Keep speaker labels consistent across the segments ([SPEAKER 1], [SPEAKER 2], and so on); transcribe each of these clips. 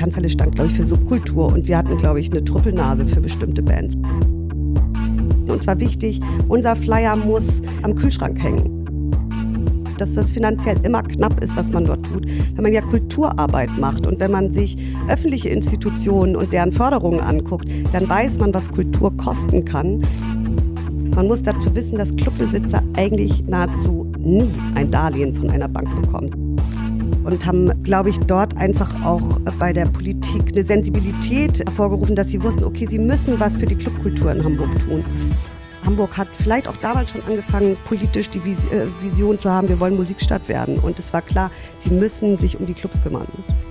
[SPEAKER 1] Tanzhalle stand, glaube ich, für Subkultur und wir hatten, glaube ich, eine Trüffelnase für bestimmte Bands. Uns war wichtig, unser Flyer muss am Kühlschrank hängen. Dass das finanziell immer knapp ist, was man dort tut, wenn man ja Kulturarbeit macht und wenn man sich öffentliche Institutionen und deren Förderungen anguckt, dann weiß man, was Kultur kosten kann. Man muss dazu wissen, dass Clubbesitzer eigentlich nahezu nie ein Darlehen von einer Bank bekommen. Und haben, glaube ich, dort einfach auch bei der Politik eine Sensibilität hervorgerufen, dass sie wussten, okay, sie müssen was für die Clubkultur in Hamburg tun. Hamburg hat vielleicht auch damals schon angefangen, politisch die Vision zu haben, wir wollen Musikstadt werden. Und es war klar, sie müssen sich um die Clubs kümmern.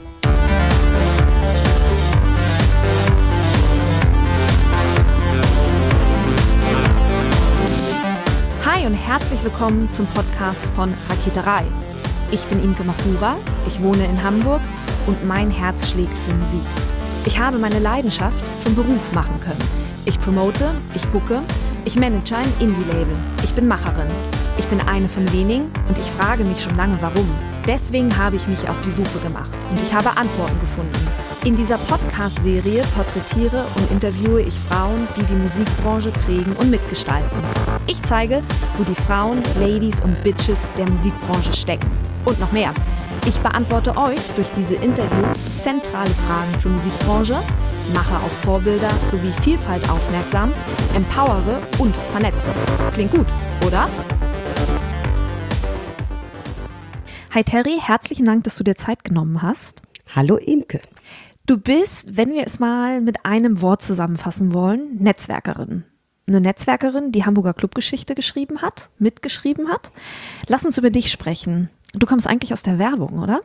[SPEAKER 2] Hi und herzlich willkommen zum Podcast von Raketerei. Ich bin Imke Machura, ich wohne in Hamburg und mein Herz schlägt für Musik. Ich habe meine Leidenschaft zum Beruf machen können. Ich promote, ich booke, ich manage ein Indie-Label. Ich bin Macherin. Ich bin eine von wenigen und ich frage mich schon lange, warum. Deswegen habe ich mich auf die Suche gemacht und ich habe Antworten gefunden. In dieser Podcast-Serie porträtiere und interviewe ich Frauen, die die Musikbranche prägen und mitgestalten. Ich zeige, wo die Frauen, Ladies und Bitches der Musikbranche stecken. Und noch mehr. Ich beantworte euch durch diese Interviews zentrale Fragen zur Musikbranche, mache auf Vorbilder sowie Vielfalt aufmerksam, empowere und vernetze. Klingt gut, oder? Hi Terry, herzlichen Dank, dass du dir Zeit genommen hast.
[SPEAKER 1] Hallo Imke.
[SPEAKER 2] Du bist, wenn wir es mal mit einem Wort zusammenfassen wollen, Netzwerkerin. Eine Netzwerkerin, die Hamburger Clubgeschichte mitgeschrieben hat. Lass uns über dich sprechen. Du kommst eigentlich aus der Werbung, oder?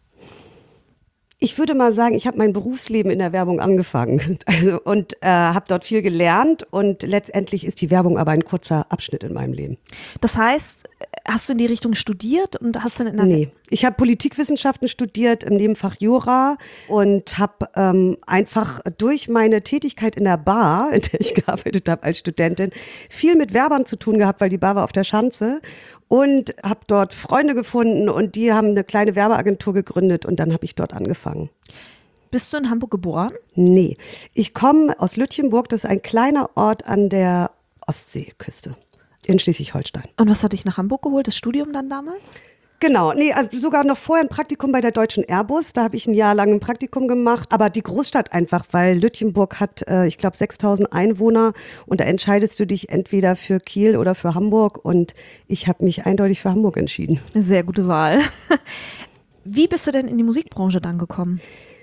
[SPEAKER 1] Ich würde mal sagen, ich habe mein Berufsleben in der Werbung angefangen und habe dort viel gelernt und letztendlich ist die Werbung aber ein kurzer Abschnitt in meinem Leben.
[SPEAKER 2] Das heißt, hast du in die Richtung studiert und hast dann in der
[SPEAKER 1] Nee, ich habe Politikwissenschaften studiert im Nebenfach Jura und habe einfach durch meine Tätigkeit in der Bar, in der ich gearbeitet habe als Studentin, viel mit Werbern zu tun gehabt, weil die Bar war auf der Schanze. Und habe dort Freunde gefunden und die haben eine kleine Werbeagentur gegründet und dann habe ich dort angefangen.
[SPEAKER 2] Bist du in Hamburg geboren?
[SPEAKER 1] Nee, ich komme aus Lütjenburg, das ist ein kleiner Ort an der Ostseeküste in Schleswig-Holstein.
[SPEAKER 2] Und was hat dich nach Hamburg geholt, das Studium dann damals?
[SPEAKER 1] Genau, nee, sogar noch vorher ein Praktikum bei der Deutschen Airbus, da habe ich ein Jahr lang ein Praktikum gemacht, aber die Großstadt einfach, weil Lütjenburg hat, ich glaube, 6.000 Einwohner und da entscheidest du dich entweder für Kiel oder für Hamburg und ich habe mich eindeutig für Hamburg entschieden.
[SPEAKER 2] Eine sehr gute Wahl. Wie bist du denn in die Musikbranche dann gekommen?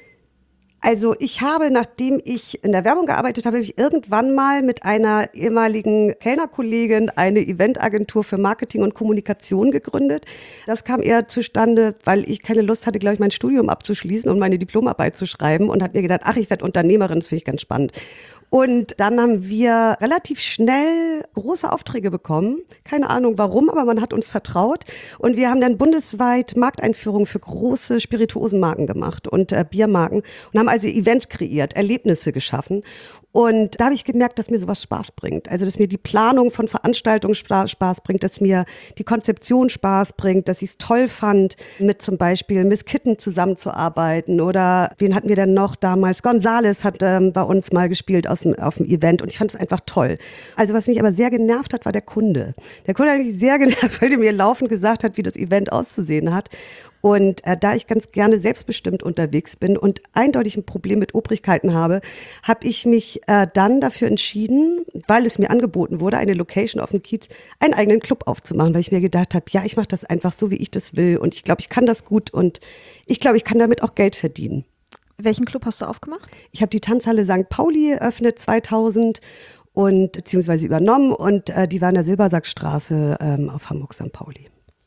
[SPEAKER 1] Also ich habe, nachdem ich in der Werbung gearbeitet habe, ich irgendwann mal mit einer ehemaligen Kellnerkollegin eine Eventagentur für Marketing und Kommunikation gegründet. Das kam eher zustande, weil ich keine Lust hatte, glaube ich, mein Studium abzuschließen und meine Diplomarbeit zu schreiben und habe mir gedacht, ach, ich werde Unternehmerin, das finde ich ganz spannend. Und dann haben wir relativ schnell große Aufträge bekommen. Keine Ahnung warum, aber man hat uns vertraut. Und wir haben dann bundesweit Markteinführungen für große Spirituosenmarken gemacht und Biermarken und haben also Events kreiert, Erlebnisse geschaffen. Und da habe ich gemerkt, dass mir sowas Spaß bringt. Also, dass mir die Planung von Veranstaltungen Spaß bringt, dass mir die Konzeption Spaß bringt, dass ich es toll fand, mit zum Beispiel Miss Kitten zusammenzuarbeiten. Oder wen hatten wir denn noch damals? Gonzales hat bei uns mal gespielt auf dem Event und ich fand es einfach toll. Also, was mich aber sehr genervt hat, war der Kunde. Der Kunde hat mich sehr genervt, weil der mir laufend gesagt hat, wie das Event auszusehen hat. Und da ich ganz gerne selbstbestimmt unterwegs bin und eindeutig ein Problem mit Obrigkeiten habe, habe ich mich dann dafür entschieden, weil es mir angeboten wurde, eine Location auf dem Kiez, einen eigenen Club aufzumachen, weil ich mir gedacht habe, ja, ich mache das einfach so, wie ich das will und ich glaube, ich kann das gut und ich glaube, ich kann damit auch Geld verdienen.
[SPEAKER 2] Welchen Club hast du aufgemacht?
[SPEAKER 1] Ich habe die Tanzhalle St. Pauli eröffnet 2000 und beziehungsweise übernommen und die war in der Silbersackstraße auf Hamburg St. Pauli.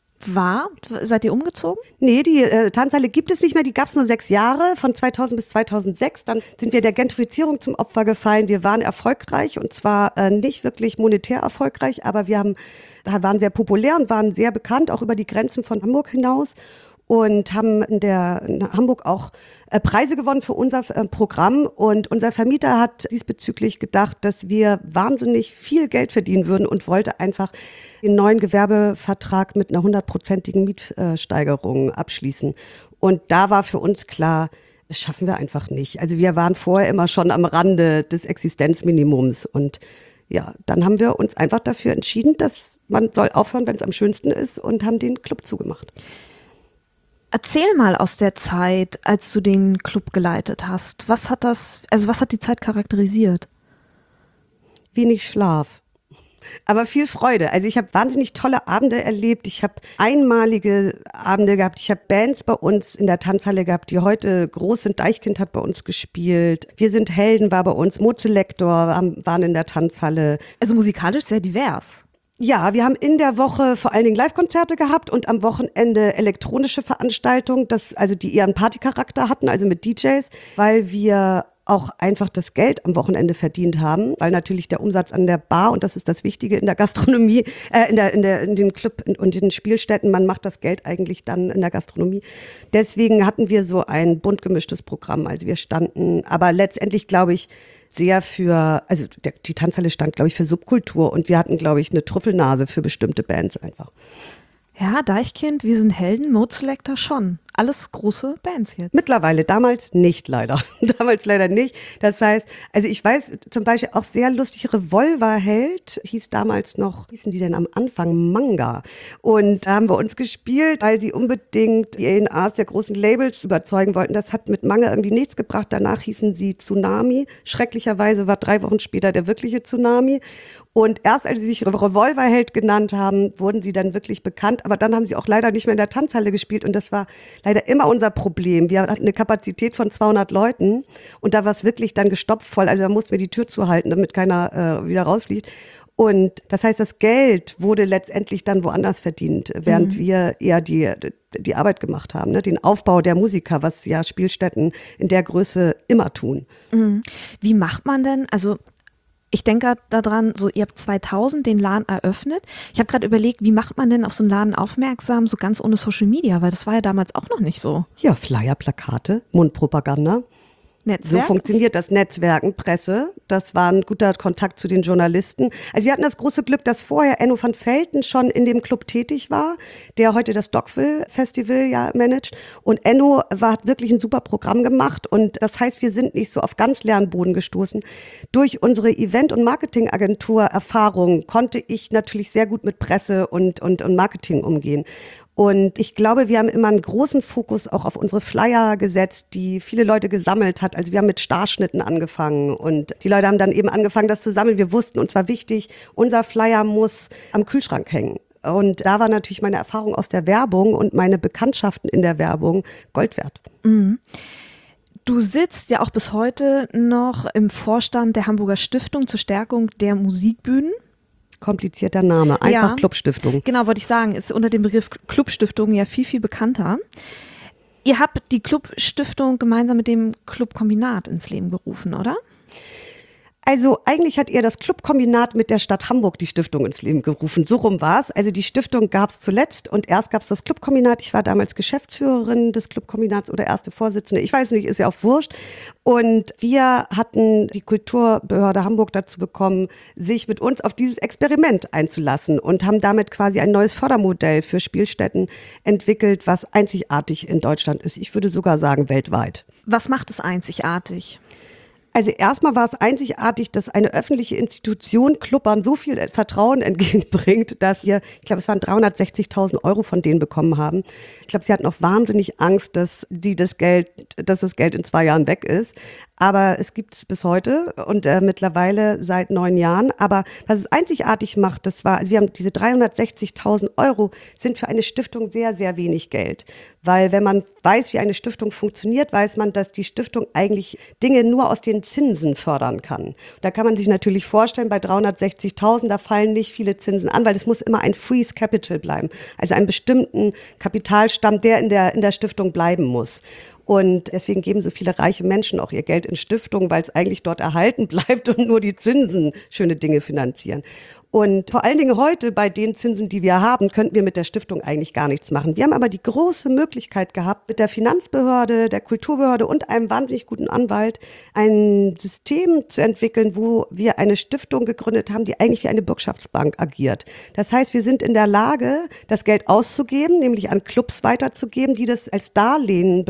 [SPEAKER 2] Seid ihr umgezogen?
[SPEAKER 1] Nee, die Tanzhalle gibt es nicht mehr, die gab es nur 6 Jahre, von 2000 bis 2006. Dann sind wir der Gentrifizierung zum Opfer gefallen. Wir waren erfolgreich und zwar nicht wirklich monetär erfolgreich, aber waren sehr populär und waren sehr bekannt, auch über die Grenzen von Hamburg hinaus. Und haben in Hamburg auch Preise gewonnen für unser Programm. Und unser Vermieter hat diesbezüglich gedacht, dass wir wahnsinnig viel Geld verdienen würden und wollte einfach den neuen Gewerbevertrag mit einer 100%igen Mietsteigerung abschließen. Und da war für uns klar, Das schaffen wir einfach nicht. Also wir waren vorher immer schon am Rande des Existenzminimums und ja, dann haben wir uns einfach dafür entschieden, dass man soll aufhören, wenn es am schönsten ist und haben den Club zugemacht.
[SPEAKER 2] Erzähl mal aus der Zeit, als du den Club geleitet hast. Was hat die Zeit charakterisiert?
[SPEAKER 1] Wenig Schlaf. Aber viel Freude. Also ich habe wahnsinnig tolle Abende erlebt. Ich habe einmalige Abende gehabt. Ich habe Bands bei uns in der Tanzhalle gehabt, die heute groß sind. Deichkind hat bei uns gespielt. Wir sind Helden war bei uns. Mozelektor waren in der Tanzhalle.
[SPEAKER 2] Also musikalisch sehr divers.
[SPEAKER 1] Ja, wir haben in der Woche vor allen Dingen Live-Konzerte gehabt und am Wochenende elektronische Veranstaltungen, die eher einen Partycharakter hatten, also mit DJs, weil wir auch einfach das Geld am Wochenende verdient haben, weil natürlich der Umsatz an der Bar, und das ist das Wichtige in der Gastronomie, in den Club und in den Spielstätten, man macht das Geld eigentlich dann in der Gastronomie. Deswegen hatten wir so ein bunt gemischtes Programm. Also wir standen, aber letztendlich glaube ich, sehr die Tanzhalle stand, glaube ich, für Subkultur und wir hatten, glaube ich, eine Trüffelnase für bestimmte Bands einfach.
[SPEAKER 2] Ja, Deichkind, wir sind Helden, Mozelektor schon. Alles große Bands jetzt.
[SPEAKER 1] Mittlerweile, damals nicht leider. Damals leider nicht. Das heißt, also ich weiß zum Beispiel auch sehr lustig, Revolverheld hießen die denn am Anfang Manga. Und da haben wir uns gespielt, weil sie unbedingt die A&Rs der großen Labels überzeugen wollten. Das hat mit Manga irgendwie nichts gebracht. Danach hießen sie Tsunami. Schrecklicherweise war 3 Wochen später der wirkliche Tsunami. Und erst als sie sich Revolverheld genannt haben, wurden sie dann wirklich bekannt. Aber dann haben sie auch leider nicht mehr in der Tanzhalle gespielt. Und das war leider immer unser Problem. Wir hatten eine Kapazität von 200 Leuten. Und da war es wirklich dann gestopft voll. Also da mussten wir die Tür zuhalten, damit keiner wieder rausfliegt. Und das heißt, das Geld wurde letztendlich dann woanders verdient, während wir eher die Arbeit gemacht haben, ne? Den Aufbau der Musiker, was ja Spielstätten in der Größe immer tun.
[SPEAKER 2] Wie macht man denn, also ich denke daran, so ihr habt 2000 den Laden eröffnet. Ich habe gerade überlegt, wie macht man denn auf so einen Laden aufmerksam, so ganz ohne Social Media, weil das war ja damals auch noch nicht so.
[SPEAKER 1] Ja, Flyer, Plakate, Mundpropaganda.
[SPEAKER 2] Netzwerk?
[SPEAKER 1] So funktioniert das. Netzwerken, Presse. Das war ein guter Kontakt zu den Journalisten. Also wir hatten das große Glück, dass vorher Enno van Velten schon in dem Club tätig war, der heute das Dockville Festival ja managt. Und Enno hat wirklich ein super Programm gemacht. Und das heißt, wir sind nicht so auf ganz leeren Boden gestoßen. Durch unsere Event- und Marketingagentur-Erfahrung konnte ich natürlich sehr gut mit Presse und Marketing umgehen. Und ich glaube, wir haben immer einen großen Fokus auch auf unsere Flyer gesetzt, die viele Leute gesammelt hat. Also wir haben mit Starschnitten angefangen und die Leute haben dann eben angefangen, das zu sammeln. Wir wussten, uns war wichtig, unser Flyer muss am Kühlschrank hängen. Und da war natürlich meine Erfahrung aus der Werbung und meine Bekanntschaften in der Werbung Gold wert.
[SPEAKER 2] Mhm. Du sitzt ja auch bis heute noch im Vorstand der Hamburger Stiftung zur Stärkung der Musikbühnen.
[SPEAKER 1] Komplizierter Name, einfach ja. Clubstiftung.
[SPEAKER 2] Genau, wollte ich sagen, ist unter dem Begriff Clubstiftung ja viel, viel bekannter. Ihr habt die Clubstiftung gemeinsam mit dem Clubkombinat ins Leben gerufen, oder?
[SPEAKER 1] Also eigentlich hat eher das Clubkombinat mit der Stadt Hamburg die Stiftung ins Leben gerufen. So rum war es. Also die Stiftung gab es zuletzt und erst gab es das Clubkombinat. Ich war damals Geschäftsführerin des Clubkombinats oder erste Vorsitzende. Ich weiß nicht, ist ja auch wurscht. Und wir hatten die Kulturbehörde Hamburg dazu bekommen, sich mit uns auf dieses Experiment einzulassen und haben damit quasi ein neues Fördermodell für Spielstätten entwickelt, was einzigartig in Deutschland ist. Ich würde sogar sagen weltweit.
[SPEAKER 2] Was macht es einzigartig?
[SPEAKER 1] Also erstmal war es einzigartig, dass eine öffentliche Institution Clubbern so viel Vertrauen entgegenbringt, dass wir, ich glaube, es waren 360.000 € von denen bekommen haben. Ich glaube, sie hatten auch wahnsinnig Angst, dass das Geld in 2 Jahren weg ist. Aber es gibt es bis heute und mittlerweile seit 9 Jahren. Aber was es einzigartig macht, also wir haben diese 360.000 € sind für eine Stiftung sehr, sehr wenig Geld. Weil wenn man weiß, wie eine Stiftung funktioniert, weiß man, dass die Stiftung eigentlich Dinge nur aus den Zinsen fördern kann. Da kann man sich natürlich vorstellen, bei 360.000, da fallen nicht viele Zinsen an, weil es muss immer ein Freeze Capital bleiben. Also einen bestimmten Kapitalstamm, der in der Stiftung bleiben muss. Und deswegen geben so viele reiche Menschen auch ihr Geld in Stiftungen, weil es eigentlich dort erhalten bleibt und nur die Zinsen schöne Dinge finanzieren. Und vor allen Dingen heute bei den Zinsen, die wir haben, könnten wir mit der Stiftung eigentlich gar nichts machen. Wir haben aber die große Möglichkeit gehabt, mit der Finanzbehörde, der Kulturbehörde und einem wahnsinnig guten Anwalt ein System zu entwickeln, wo wir eine Stiftung gegründet haben, die eigentlich wie eine Bürgschaftsbank agiert. Das heißt, wir sind in der Lage, das Geld auszugeben, nämlich an Clubs weiterzugeben, die das als Darlehen bekommen.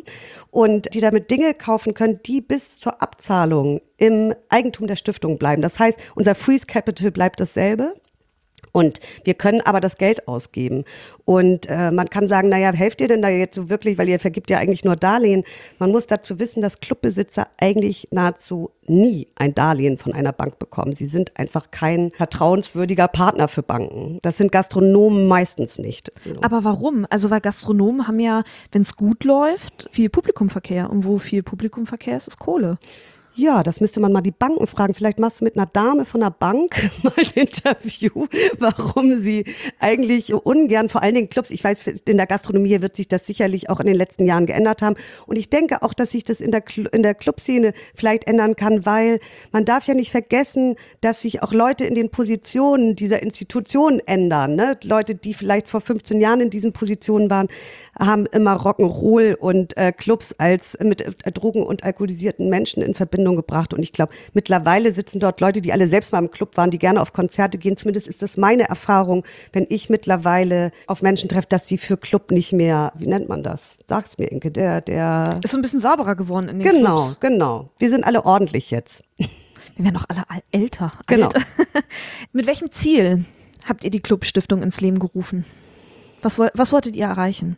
[SPEAKER 1] und die damit Dinge kaufen können, die bis zur Abzahlung im Eigentum der Stiftung bleiben. Das heißt, unser Freeze Capital bleibt dasselbe. Und wir können aber das Geld ausgeben. Und man kann sagen, naja, helft ihr denn da jetzt so wirklich, weil ihr vergibt ja eigentlich nur Darlehen. Man muss dazu wissen, dass Clubbesitzer eigentlich nahezu nie ein Darlehen von einer Bank bekommen. Sie sind einfach kein vertrauenswürdiger Partner für Banken. Das sind Gastronomen meistens nicht.
[SPEAKER 2] Aber warum? Also weil Gastronomen haben ja, wenn es gut läuft, viel Publikumverkehr. Und wo viel Publikumverkehr ist, ist Kohle.
[SPEAKER 1] Ja, das müsste man mal die Banken fragen. Vielleicht machst du mit einer Dame von der Bank mal ein Interview, warum sie eigentlich so ungern, vor allen Dingen Clubs, ich weiß, in der Gastronomie wird sich das sicherlich auch in den letzten Jahren geändert haben. Und ich denke auch, dass sich das in der Clubszene vielleicht ändern kann, weil man darf ja nicht vergessen, dass sich auch Leute in den Positionen dieser Institutionen ändern. Ne? Leute, die vielleicht vor 15 Jahren in diesen Positionen waren, haben immer Rock'n'Roll und Clubs als mit Drogen und alkoholisierten Menschen in Verbindung gebracht. Und ich glaube, mittlerweile sitzen dort Leute, die alle selbst mal im Club waren, die gerne auf Konzerte gehen. Zumindest ist das meine Erfahrung, wenn ich mittlerweile auf Menschen treffe, dass sie für Club nicht mehr, wie nennt man das? Sag's mir, Inke, der
[SPEAKER 2] ist so ein bisschen sauberer geworden in den Clubs.
[SPEAKER 1] Genau. Wir sind alle ordentlich jetzt.
[SPEAKER 2] Wir werden auch alle älter.
[SPEAKER 1] Genau.
[SPEAKER 2] Mit welchem Ziel habt ihr die Clubstiftung ins Leben gerufen? Was wolltet ihr erreichen?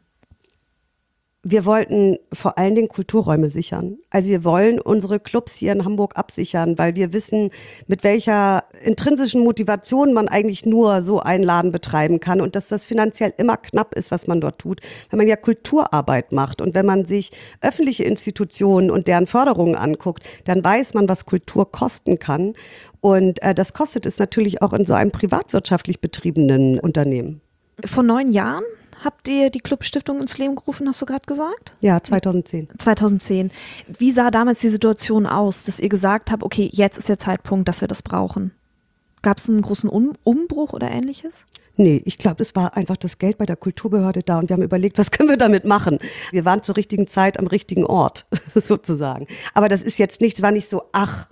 [SPEAKER 1] Wir wollten vor allen Dingen Kulturräume sichern. Also wir wollen unsere Clubs hier in Hamburg absichern, weil wir wissen, mit welcher intrinsischen Motivation man eigentlich nur so einen Laden betreiben kann und dass das finanziell immer knapp ist, was man dort tut, wenn man ja Kulturarbeit macht. Und wenn man sich öffentliche Institutionen und deren Förderungen anguckt, dann weiß man, was Kultur kosten kann. Und das kostet es natürlich auch in so einem privatwirtschaftlich betriebenen Unternehmen.
[SPEAKER 2] Vor 9 Jahren habt ihr die Clubstiftung ins Leben gerufen, hast du gerade gesagt?
[SPEAKER 1] Ja, 2010.
[SPEAKER 2] 2010. Wie sah damals die Situation aus, dass ihr gesagt habt, okay, jetzt ist der Zeitpunkt, dass wir das brauchen? Gab es einen großen Umbruch oder Ähnliches?
[SPEAKER 1] Nee, ich glaube, es war einfach das Geld bei der Kulturbehörde da und wir haben überlegt, was können wir damit machen? Wir waren zur richtigen Zeit am richtigen Ort, sozusagen. Aber das ist jetzt nicht, es war nicht so,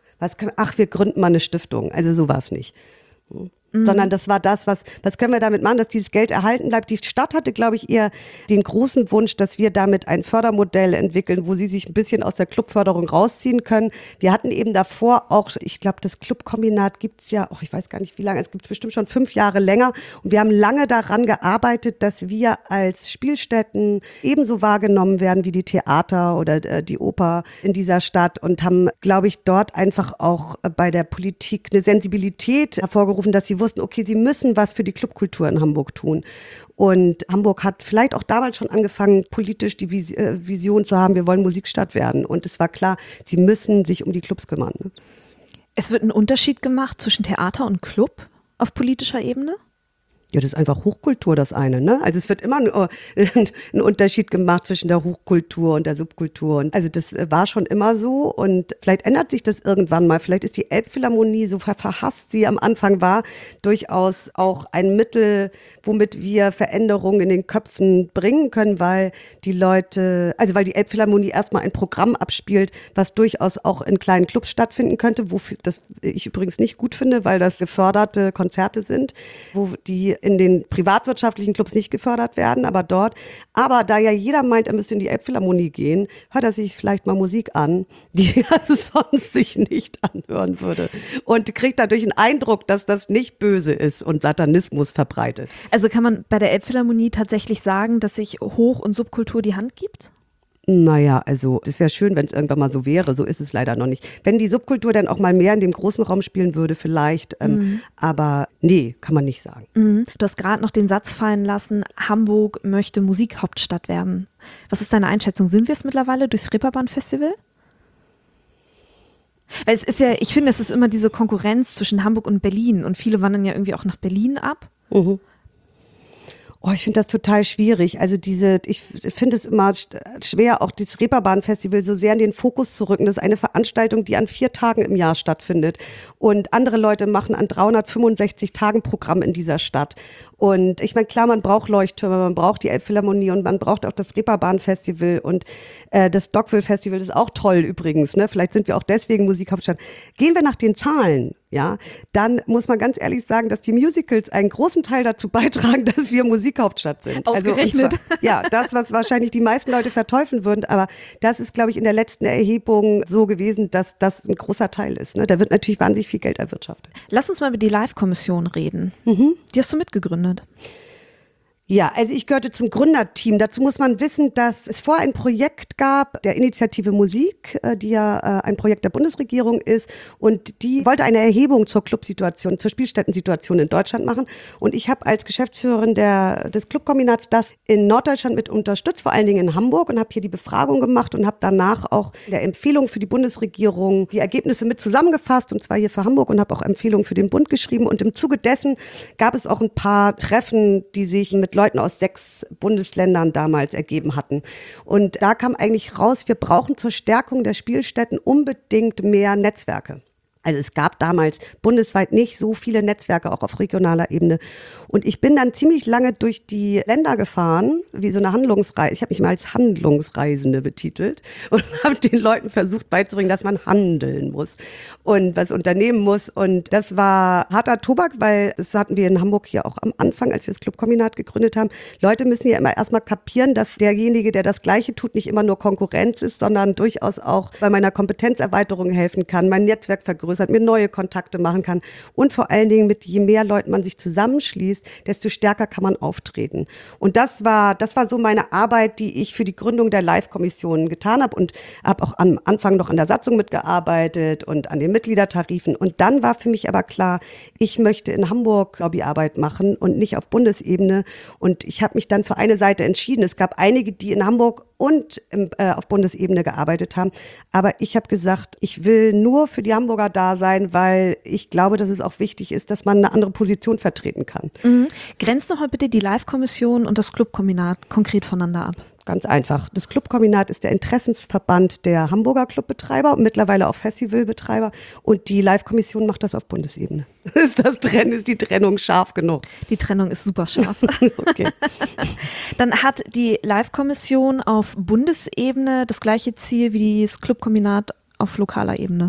[SPEAKER 1] wir gründen mal eine Stiftung. Also so war es nicht. Sondern das war das, was können wir damit machen, dass dieses Geld erhalten bleibt. Die Stadt hatte, glaube ich, eher den großen Wunsch, dass wir damit ein Fördermodell entwickeln, wo sie sich ein bisschen aus der Clubförderung rausziehen können. Wir hatten eben davor auch, ich glaube, das Clubkombinat gibt's ja, ich weiß gar nicht wie lange, es gibt bestimmt schon 5 Jahre länger. Und wir haben lange daran gearbeitet, dass wir als Spielstätten ebenso wahrgenommen werden wie die Theater oder die Oper in dieser Stadt und haben, glaube ich, dort einfach auch bei der Politik eine Sensibilität hervorgerufen, dass sie wussten, okay, sie müssen was für die Clubkultur in Hamburg tun. Und Hamburg hat vielleicht auch damals schon angefangen, politisch die Vision zu haben, wir wollen Musikstadt werden. Und es war klar, sie müssen sich um die Clubs kümmern. Ne?
[SPEAKER 2] Es wird ein Unterschied gemacht zwischen Theater und Club auf politischer Ebene?
[SPEAKER 1] Ja, das ist einfach Hochkultur, das eine, ne? Also es wird immer ein Unterschied gemacht zwischen der Hochkultur und der Subkultur. Und also das war schon immer so und vielleicht ändert sich das irgendwann mal. Vielleicht ist die Elbphilharmonie, so verhasst sie am Anfang war, durchaus auch ein Mittel, womit wir Veränderungen in den Köpfen bringen können, weil die weil die Elbphilharmonie erstmal ein Programm abspielt, was durchaus auch in kleinen Clubs stattfinden könnte, wofür das ich übrigens nicht gut finde, weil das geförderte Konzerte sind, wo die in den privatwirtschaftlichen Clubs nicht gefördert werden, aber dort. Aber da ja jeder meint, er müsste in die Elbphilharmonie gehen, hört er sich vielleicht mal Musik an, die er sonst sich nicht anhören würde. Und kriegt dadurch einen Eindruck, dass das nicht böse ist und Satanismus verbreitet.
[SPEAKER 2] Also kann man bei der Elbphilharmonie tatsächlich sagen, dass sich Hoch- und Subkultur die Hand gibt?
[SPEAKER 1] Naja, also es wäre schön, wenn es irgendwann mal so wäre. So ist es leider noch nicht. Wenn die Subkultur dann auch mal mehr in dem großen Raum spielen würde, vielleicht. Aber nee, kann man nicht sagen.
[SPEAKER 2] Du hast gerade noch den Satz fallen lassen, Hamburg möchte Musikhauptstadt werden. Was ist deine Einschätzung? Sind wir es mittlerweile durchs Reeperbahn-Festival? Weil es ist ja, ich finde, es ist immer diese Konkurrenz zwischen Hamburg und Berlin. Und viele wandern ja irgendwie auch nach Berlin ab.
[SPEAKER 1] Mhm. Oh, ich finde das total schwierig. Also ich finde es immer schwer, auch das Reeperbahn-Festival so sehr in den Fokus zu rücken. Das ist eine Veranstaltung, die an 4 Tagen im Jahr stattfindet. Und andere Leute machen an 365 Tagen Programm in dieser Stadt. Und ich meine, klar, man braucht Leuchttürme, man braucht die Elbphilharmonie und man braucht auch das Reeperbahn-Festival und das Dockville-Festival ist auch toll übrigens. Ne? Vielleicht sind wir auch deswegen Musikhauptstadt. Gehen wir nach den Zahlen. ja, dann muss man ganz ehrlich sagen, dass die Musicals einen großen Teil dazu beitragen, dass wir Musikhauptstadt sind.
[SPEAKER 2] Ausgerechnet.
[SPEAKER 1] Also, ja, das, was wahrscheinlich die meisten Leute verteufeln würden, aber das ist, glaube ich, in der letzten Erhebung so gewesen, dass das ein großer Teil ist. Ne? Da wird natürlich wahnsinnig viel Geld erwirtschaftet.
[SPEAKER 2] Lass uns mal über die Live-Kommission reden. Die hast du mitgegründet.
[SPEAKER 1] Ja, also ich gehörte zum Gründerteam. Dazu muss man wissen, dass es vorher ein Projekt gab, der Initiative Musik, die ja ein Projekt der Bundesregierung ist. Und die wollte eine Erhebung zur Clubsituation, zur Spielstättensituation in Deutschland machen. Und ich habe als Geschäftsführerin des Clubkombinats das in Norddeutschland mit unterstützt, vor allen Dingen in Hamburg, und habe hier die Befragung gemacht und habe danach auch in der Empfehlung für die Bundesregierung die Ergebnisse mit zusammengefasst, und zwar hier für Hamburg, und habe auch Empfehlungen für den Bund geschrieben. Und im Zuge dessen gab es auch ein paar Treffen, die sich mit Leuten aus 6 Bundesländern damals ergeben hatten. Und da kam eigentlich raus, wir brauchen zur Stärkung der Spielstätten unbedingt mehr Netzwerke. Also es gab damals bundesweit nicht so viele Netzwerke, auch auf regionaler Ebene. Und ich bin dann ziemlich lange durch die Länder gefahren, wie so eine Handlungsreise. Ich habe mich mal als Handlungsreisende betitelt und habe den Leuten versucht beizubringen, dass man handeln muss und was unternehmen muss. Und das war harter Tobak, weil das hatten wir in Hamburg hier auch am Anfang, als wir das Clubkombinat gegründet haben. Leute müssen ja immer erstmal kapieren, dass derjenige, der das Gleiche tut, nicht immer nur Konkurrenz ist, sondern durchaus auch bei meiner Kompetenzerweiterung helfen kann, mein Netzwerk vergrößern, mir neue Kontakte machen kann und vor allen Dingen je mehr Leuten man sich zusammenschließt, desto stärker kann man auftreten. Und das war so meine Arbeit, die ich für die Gründung der Live-Kommission getan habe, und habe auch am Anfang noch an der Satzung mitgearbeitet und an den Mitgliedertarifen. Und dann war für mich aber klar, ich möchte in Hamburg Lobbyarbeit machen und nicht auf Bundesebene. Und ich habe mich dann für eine Seite entschieden. Es gab einige, die in Hamburg und auf Bundesebene gearbeitet haben. Aber ich habe gesagt, ich will nur für die Hamburger da sein, weil ich glaube, dass es auch wichtig ist, dass man eine andere Position vertreten kann.
[SPEAKER 2] Grenzt noch mal bitte die Live-Kommission und das Clubkombinat konkret voneinander ab.
[SPEAKER 1] Ganz einfach. Das Clubkombinat ist der Interessensverband der Hamburger Clubbetreiber und mittlerweile auch Festivalbetreiber, und die Live-Kommission macht das auf Bundesebene. Ist die Trennung scharf genug?
[SPEAKER 2] Die Trennung ist super scharf.
[SPEAKER 1] Okay.
[SPEAKER 2] Dann hat die Live-Kommission auf Bundesebene das gleiche Ziel wie das Clubkombinat auf lokaler Ebene.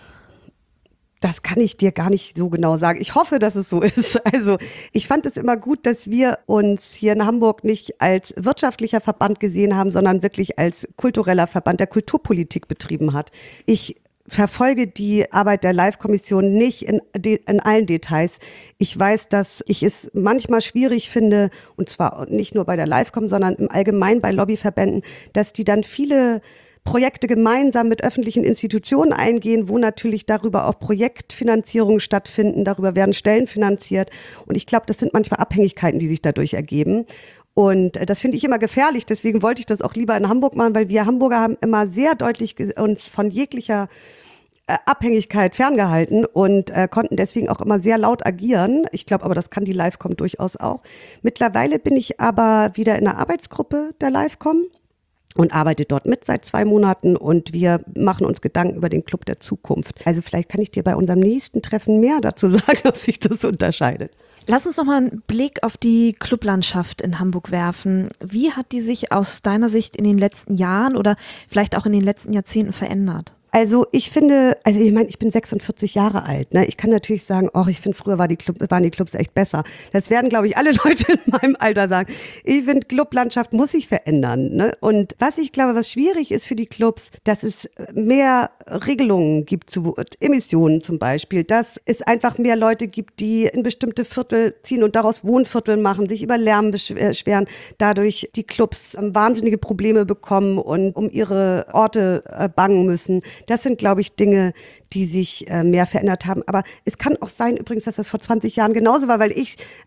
[SPEAKER 1] Das kann ich dir gar nicht so genau sagen. Ich hoffe, dass es so ist. Also ich fand es immer gut, dass wir uns hier in Hamburg nicht als wirtschaftlicher Verband gesehen haben, sondern wirklich als kultureller Verband, der Kulturpolitik betrieben hat. Ich verfolge die Arbeit der Live-Kommission nicht in allen Details. Ich weiß, dass ich es manchmal schwierig finde, und zwar nicht nur bei der Live-Com, sondern im Allgemeinen bei Lobbyverbänden, dass die dann viele Projekte gemeinsam mit öffentlichen Institutionen eingehen, wo natürlich darüber auch Projektfinanzierungen stattfinden, darüber werden Stellen finanziert. Und ich glaube, das sind manchmal Abhängigkeiten, die sich dadurch ergeben. Und das finde ich immer gefährlich. Deswegen wollte ich das auch lieber in Hamburg machen, weil wir Hamburger haben immer sehr deutlich uns von jeglicher Abhängigkeit ferngehalten und konnten deswegen auch immer sehr laut agieren. Ich glaube aber, das kann die Live-Com durchaus auch. Mittlerweile bin ich aber wieder in einer Arbeitsgruppe der Live-Com und arbeite dort mit seit 2 Monaten, und wir machen uns Gedanken über den Club der Zukunft. Also vielleicht kann ich dir bei unserem nächsten Treffen mehr dazu sagen, ob sich das unterscheidet.
[SPEAKER 2] Lass uns noch mal einen Blick auf die Clublandschaft in Hamburg werfen. Wie hat die sich aus deiner Sicht in den letzten Jahren oder vielleicht auch in den letzten Jahrzehnten verändert?
[SPEAKER 1] Also ich finde, ich bin 46 Jahre alt, ne? Ich kann natürlich sagen, ich finde, früher waren die Clubs echt besser. Das werden, glaube ich, alle Leute in meinem Alter sagen. Ich finde, Clublandschaft muss sich verändern, ne? Und was ich glaube, was schwierig ist für die Clubs, dass es mehr Regelungen gibt zu Emissionen zum Beispiel, dass es einfach mehr Leute gibt, die in bestimmte Viertel ziehen und daraus Wohnviertel machen, sich über Lärm beschweren, dadurch die Clubs wahnsinnige Probleme bekommen und um ihre Orte bangen müssen. Das sind, glaube ich, Dinge, die sich mehr verändert haben. Aber es kann auch sein übrigens, dass das vor 20 Jahren genauso war, weil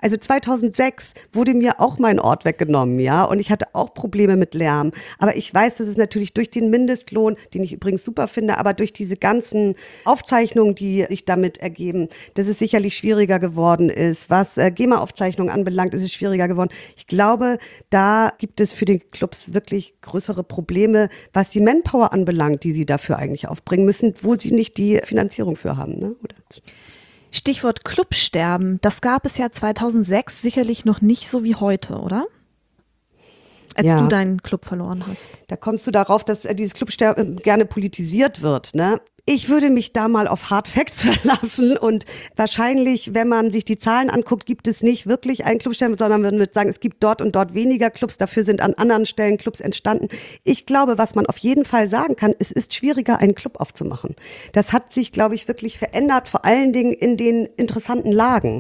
[SPEAKER 1] 2006 wurde mir auch mein Ort weggenommen, ja, und ich hatte auch Probleme mit Lärm. Aber ich weiß, dass es natürlich durch den Mindestlohn, den ich übrigens super finde, aber durch diese ganzen Aufzeichnungen, die sich damit ergeben, dass es sicherlich schwieriger geworden ist. Was GEMA-Aufzeichnungen anbelangt, ist es schwieriger geworden. Ich glaube, da gibt es für die Clubs wirklich größere Probleme, was die Manpower anbelangt, die sie dafür eigentlich aufbringen müssen, wo sie nicht die Finanzierung für haben, ne? Oder?
[SPEAKER 2] Stichwort Clubsterben, das gab es ja 2006 sicherlich noch nicht so wie heute, oder? Als du deinen Club verloren hast.
[SPEAKER 1] Da kommst du darauf, dass dieses Clubsterben gerne politisiert wird, ne? Ich würde mich da mal auf Hard Facts verlassen und wahrscheinlich, wenn man sich die Zahlen anguckt, gibt es nicht wirklich einen Clubstern, sondern man würde sagen, es gibt dort und dort weniger Clubs, dafür sind an anderen Stellen Clubs entstanden. Ich glaube, was man auf jeden Fall sagen kann, es ist schwieriger, einen Club aufzumachen. Das hat sich, glaube ich, wirklich verändert, vor allen Dingen in den interessanten Lagen.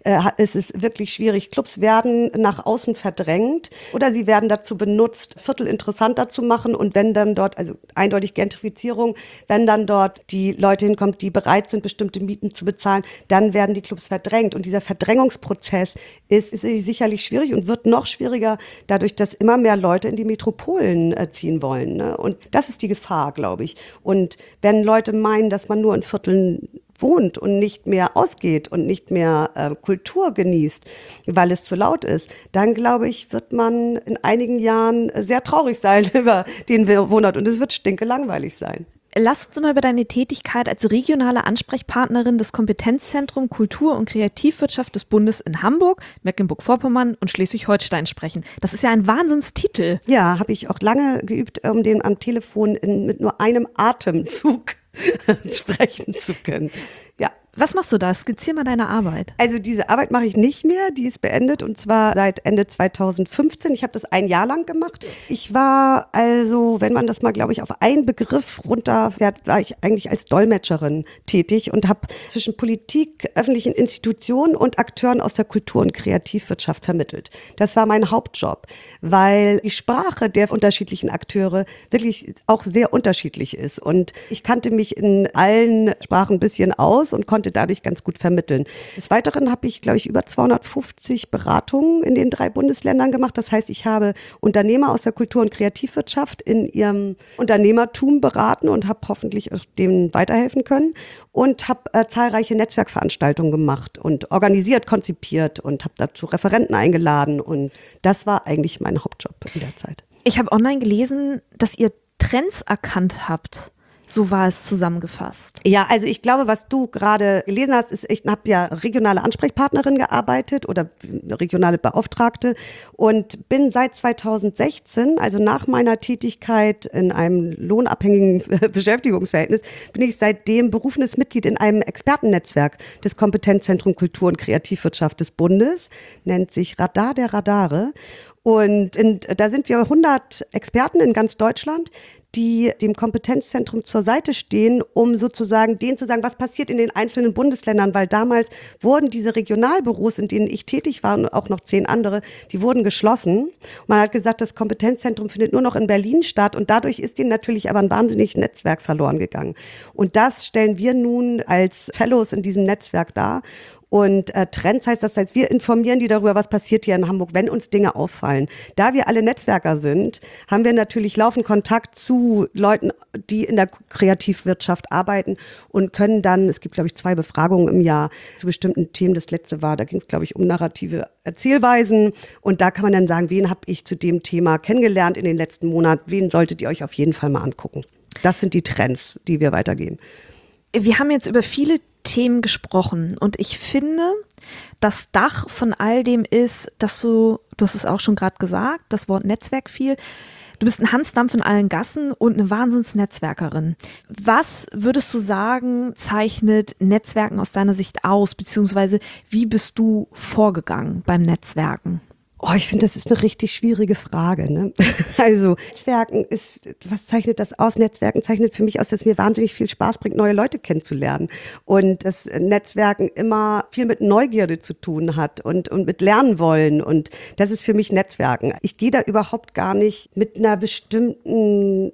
[SPEAKER 1] Es ist wirklich schwierig. Clubs werden nach außen verdrängt oder sie werden dazu benutzt, Viertel interessanter zu machen und wenn dann dort, also eindeutig Gentrifizierung, wenn dann dort die Leute hinkommen, die bereit sind, bestimmte Mieten zu bezahlen, dann werden die Clubs verdrängt. Und dieser Verdrängungsprozess ist sicherlich schwierig und wird noch schwieriger dadurch, dass immer mehr Leute in die Metropolen ziehen wollen. Ne? Und das ist die Gefahr, glaube ich. Und wenn Leute meinen, dass man nur in Vierteln wohnt und nicht mehr ausgeht und nicht mehr Kultur genießt, weil es zu laut ist, dann glaube ich, wird man in einigen Jahren sehr traurig sein über den Wohnort und es wird stinkelangweilig sein.
[SPEAKER 2] Lass uns mal über deine Tätigkeit als regionale Ansprechpartnerin des Kompetenzzentrums Kultur- und Kreativwirtschaft des Bundes in Hamburg, Mecklenburg-Vorpommern und Schleswig-Holstein sprechen. Das ist ja ein Wahnsinnstitel.
[SPEAKER 1] Ja, habe ich auch lange geübt, um den am Telefon mit nur einem Atemzug sprechen zu können. Ja.
[SPEAKER 2] Was machst du da? Skizzier mal deine Arbeit.
[SPEAKER 1] Also diese Arbeit mache ich nicht mehr, die ist beendet und zwar seit Ende 2015. Ich habe das ein Jahr lang gemacht. Ich war also, wenn man das mal, glaube ich, auf einen Begriff runterfährt, war ich eigentlich als Dolmetscherin tätig und habe zwischen Politik, öffentlichen Institutionen und Akteuren aus der Kultur- und Kreativwirtschaft vermittelt. Das war mein Hauptjob, weil die Sprache der unterschiedlichen Akteure wirklich auch sehr unterschiedlich ist und ich kannte mich in allen Sprachen ein bisschen aus und konnte dadurch ganz gut vermitteln. Des Weiteren habe ich, glaube ich, über 250 Beratungen in den 3 Bundesländern gemacht. Das heißt, ich habe Unternehmer aus der Kultur- und Kreativwirtschaft in ihrem Unternehmertum beraten und habe hoffentlich dem weiterhelfen können und habe zahlreiche Netzwerkveranstaltungen gemacht und organisiert, konzipiert und habe dazu Referenten eingeladen und das war eigentlich mein Hauptjob in der Zeit.
[SPEAKER 2] Ich habe online gelesen, dass ihr Trends erkannt habt. So war es zusammengefasst.
[SPEAKER 1] Ja, also ich glaube, was du gerade gelesen hast, ist, ich habe ja regionale Ansprechpartnerin gearbeitet oder regionale Beauftragte und bin seit 2016, also nach meiner Tätigkeit in einem lohnabhängigen Beschäftigungsverhältnis, bin ich seitdem berufenes Mitglied in einem Expertennetzwerk des Kompetenzzentrums Kultur- und Kreativwirtschaft des Bundes, nennt sich Radar der Radare. Und da sind wir 100 Experten in ganz Deutschland, die dem Kompetenzzentrum zur Seite stehen, um sozusagen denen zu sagen, was passiert in den einzelnen Bundesländern, weil damals wurden diese Regionalbüros, in denen ich tätig war und auch noch 10 andere, die wurden geschlossen. Und man hat gesagt, das Kompetenzzentrum findet nur noch in Berlin statt und dadurch ist ihnen natürlich aber ein wahnsinniges Netzwerk verloren gegangen. Und das stellen wir nun als Fellows in diesem Netzwerk dar. Und Trends heißt das, wir informieren die darüber, was passiert hier in Hamburg, wenn uns Dinge auffallen. Da wir alle Netzwerker sind, haben wir natürlich laufend Kontakt zu Leuten, die in der Kreativwirtschaft arbeiten und können dann, es gibt, glaube ich, 2 Befragungen im Jahr zu bestimmten Themen. Das letzte war, da ging es, glaube ich, um narrative Erzählweisen. Und da kann man dann sagen, wen habe ich zu dem Thema kennengelernt in den letzten Monaten, wen solltet ihr euch auf jeden Fall mal angucken. Das sind die Trends, die wir weitergeben.
[SPEAKER 2] Wir haben jetzt über viele Themen gesprochen und ich finde, das Dach von all dem ist, dass du hast es auch schon gerade gesagt, das Wort Netzwerk fiel. Du bist ein Hansdampf in allen Gassen und eine Wahnsinnsnetzwerkerin. Was würdest du sagen, zeichnet Netzwerken aus deiner Sicht aus, beziehungsweise wie bist du vorgegangen beim Netzwerken?
[SPEAKER 1] Oh, ich finde, das ist eine richtig schwierige Frage, ne? Also Netzwerken was zeichnet das aus? Netzwerken zeichnet für mich aus, dass mir wahnsinnig viel Spaß bringt, neue Leute kennenzulernen. Und dass Netzwerken immer viel mit Neugierde zu tun hat und mit Lernen wollen. Und das ist für mich Netzwerken. Ich gehe da überhaupt gar nicht mit einem bestimmten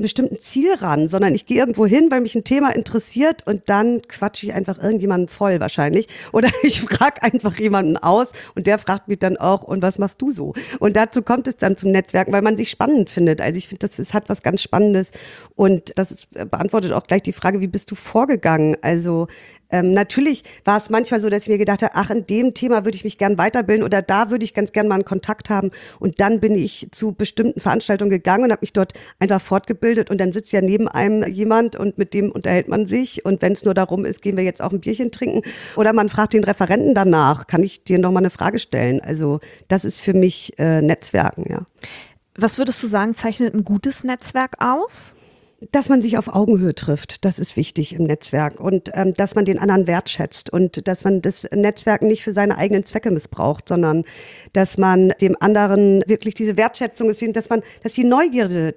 [SPEAKER 1] Ziel ran, sondern ich gehe irgendwo hin, weil mich ein Thema interessiert und dann quatsche ich einfach irgendjemanden voll wahrscheinlich. Oder ich frage einfach jemanden aus und der fragt mich dann auch, und was machst du so? Und dazu kommt es dann zum Netzwerken, weil man sich spannend findet. Also ich finde, hat was ganz Spannendes und das beantwortet auch gleich die Frage, wie bist du vorgegangen? Also natürlich war es manchmal so, dass ich mir gedacht habe, ach, in dem Thema würde ich mich gern weiterbilden oder da würde ich ganz gern mal einen Kontakt haben. Und dann bin ich zu bestimmten Veranstaltungen gegangen und habe mich dort einfach fortgebildet und dann sitzt ja neben einem jemand und mit dem unterhält man sich. Und wenn es nur darum ist, gehen wir jetzt auch ein Bierchen trinken oder man fragt den Referenten danach, kann ich dir noch mal eine Frage stellen? Also das ist für mich Netzwerken, ja.
[SPEAKER 2] Was würdest du sagen, zeichnet ein gutes Netzwerk aus?
[SPEAKER 1] Dass man sich auf Augenhöhe trifft, das ist wichtig im Netzwerk und dass man den anderen wertschätzt und dass man das Netzwerk nicht für seine eigenen Zwecke missbraucht, sondern dass man dem anderen wirklich diese Wertschätzung ist, dass die Neugierde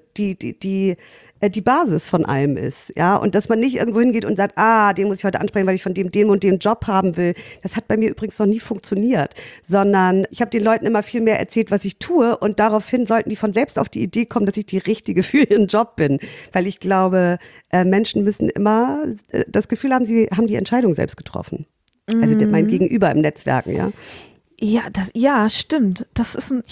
[SPEAKER 1] die Basis von allem ist, ja, und dass man nicht irgendwo hingeht und sagt, den muss ich heute ansprechen, weil ich von dem und dem Job haben will. Das hat bei mir übrigens noch nie funktioniert, sondern ich habe den Leuten immer viel mehr erzählt, was ich tue und daraufhin sollten die von selbst auf die Idee kommen, dass ich die Richtige für ihren Job bin, weil ich glaube, Menschen müssen immer das Gefühl haben, sie haben die Entscheidung selbst getroffen. Also mein Gegenüber im Netzwerken, ja.
[SPEAKER 2] Ja, stimmt. Das ist ein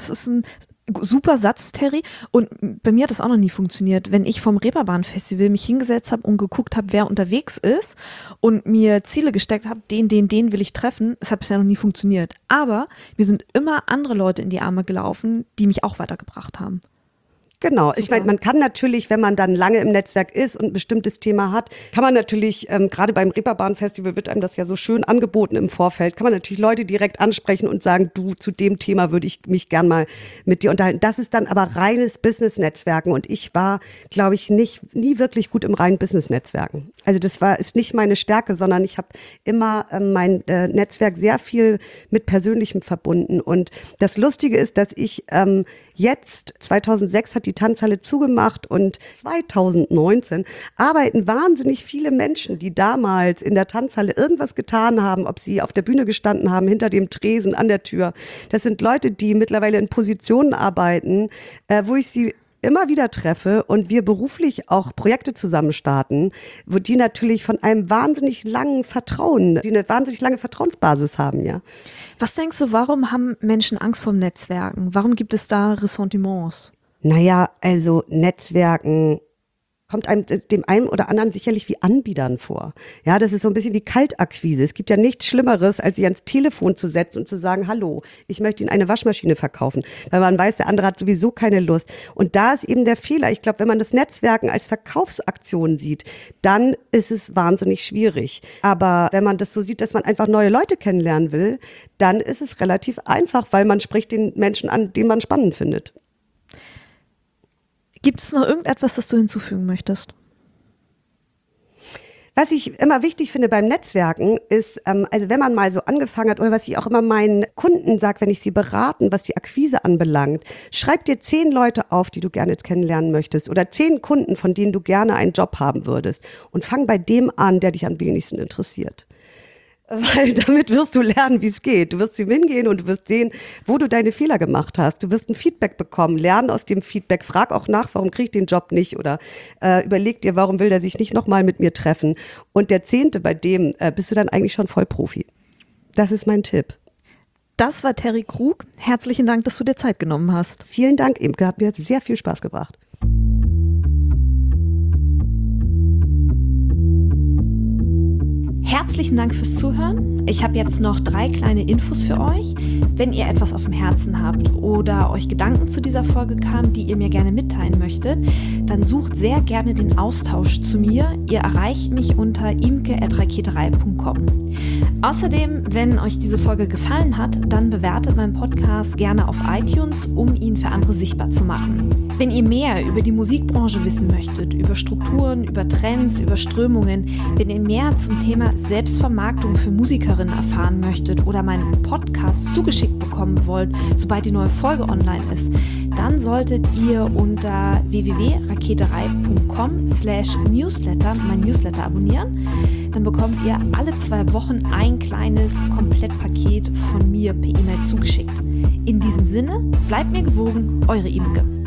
[SPEAKER 2] super Satz, Terry. Und bei mir hat das auch noch nie funktioniert. Wenn ich vom Reeperbahn-Festival mich hingesetzt habe und geguckt habe, wer unterwegs ist und mir Ziele gesteckt habe, den will ich treffen, es hat bisher noch nie funktioniert. Aber mir sind immer andere Leute in die Arme gelaufen, die mich auch weitergebracht haben.
[SPEAKER 1] Genau, ich meine, man kann natürlich, wenn man dann lange im Netzwerk ist und ein bestimmtes Thema hat, kann man natürlich, gerade beim Reeperbahn-Festival wird einem das ja so schön angeboten im Vorfeld, kann man natürlich Leute direkt ansprechen und sagen, du, zu dem Thema würde ich mich gern mal mit dir unterhalten. Das ist dann aber reines Business-Netzwerken und ich war, glaube ich, nie wirklich gut im reinen Business-Netzwerken. Also ist nicht meine Stärke, sondern ich habe immer mein Netzwerk sehr viel mit Persönlichem verbunden und das Lustige ist, dass ich jetzt, 2006 hat die Tanzhalle zugemacht und 2019 arbeiten wahnsinnig viele Menschen, die damals in der Tanzhalle irgendwas getan haben, ob sie auf der Bühne gestanden haben, hinter dem Tresen, an der Tür. Das sind Leute, die mittlerweile in Positionen arbeiten, wo ich sie immer wieder treffe und wir beruflich auch Projekte zusammen starten, wo die natürlich von einem wahnsinnig langen Vertrauen, die eine wahnsinnig lange Vertrauensbasis haben, ja.
[SPEAKER 2] Was denkst du, warum haben Menschen Angst vor Netzwerken? Warum gibt es da Ressentiments?
[SPEAKER 1] Naja, also Netzwerken kommt einem dem einen oder anderen sicherlich wie Anbietern vor. Ja, das ist so ein bisschen wie Kaltakquise. Es gibt ja nichts Schlimmeres, als sich ans Telefon zu setzen und zu sagen, hallo, ich möchte Ihnen eine Waschmaschine verkaufen, weil man weiß, der andere hat sowieso keine Lust. Und da ist eben der Fehler. Ich glaube, wenn man das Netzwerken als Verkaufsaktion sieht, dann ist es wahnsinnig schwierig. Aber wenn man das so sieht, dass man einfach neue Leute kennenlernen will, dann ist es relativ einfach, weil man spricht den Menschen an, den man spannend findet.
[SPEAKER 2] Gibt es noch irgendetwas, das du hinzufügen möchtest?
[SPEAKER 1] Was ich immer wichtig finde beim Netzwerken ist, also wenn man mal so angefangen hat oder was ich auch immer meinen Kunden sage, wenn ich sie beraten, was die Akquise anbelangt, schreib dir 10 Leute auf, die du gerne kennenlernen möchtest oder 10 Kunden, von denen du gerne einen Job haben würdest und fang bei dem an, der dich am wenigsten interessiert. Weil damit wirst du lernen, wie es geht. Du wirst zu ihm hingehen und du wirst sehen, wo du deine Fehler gemacht hast. Du wirst ein Feedback bekommen, lernen aus dem Feedback, frag auch nach, warum kriege ich den Job nicht oder überleg dir, warum will der sich nicht nochmal mit mir treffen. Und der 10., bei dem bist du dann eigentlich schon Vollprofi. Das ist mein Tipp.
[SPEAKER 2] Das war Terry Krug. Herzlichen Dank, dass du dir Zeit genommen hast.
[SPEAKER 1] Vielen Dank, Imke. Hat mir sehr viel Spaß gebracht.
[SPEAKER 2] Herzlichen Dank fürs Zuhören. Ich habe jetzt noch 3 kleine Infos für euch. Wenn ihr etwas auf dem Herzen habt oder euch Gedanken zu dieser Folge kamen, die ihr mir gerne mitteilen möchtet, dann sucht sehr gerne den Austausch zu mir. Ihr erreicht mich unter imke@raketerei.com. Außerdem, wenn euch diese Folge gefallen hat, dann bewertet meinen Podcast gerne auf iTunes, um ihn für andere sichtbar zu machen. Wenn ihr mehr über die Musikbranche wissen möchtet, über Strukturen, über Trends, über Strömungen, wenn ihr mehr zum Thema Selbstvermarktung für Musikerinnen erfahren möchtet oder meinen Podcast zugeschickt bekommen wollt, sobald die neue Folge online ist, dann solltet ihr unter www.raketerei.com/newsletter mein Newsletter abonnieren. Dann bekommt ihr alle 2 Wochen ein kleines Komplettpaket von mir per E-Mail zugeschickt. In diesem Sinne, bleibt mir gewogen, eure Imke.